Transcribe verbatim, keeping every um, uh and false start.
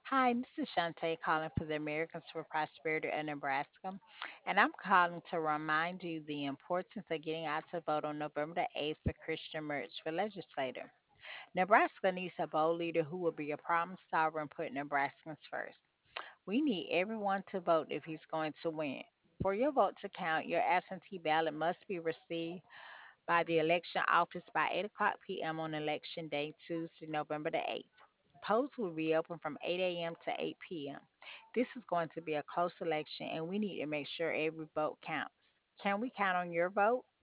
Hi, this is Shantae calling for the Americans for Prosperity of Nebraska. And I'm calling to remind you the importance of getting out to vote on November the eighth for Christian Merch for legislator. Nebraska needs a bold leader who will be a problem solver and put Nebraskans first. We need everyone to vote if he's going to win. For your vote to count, your absentee ballot must be received by the election office by eight o'clock p m on election day, Tuesday, November the eighth. Polls will be open from eight a m to eight p m. This is going to be a close election, and we need to make sure every vote counts. Can we count on your vote?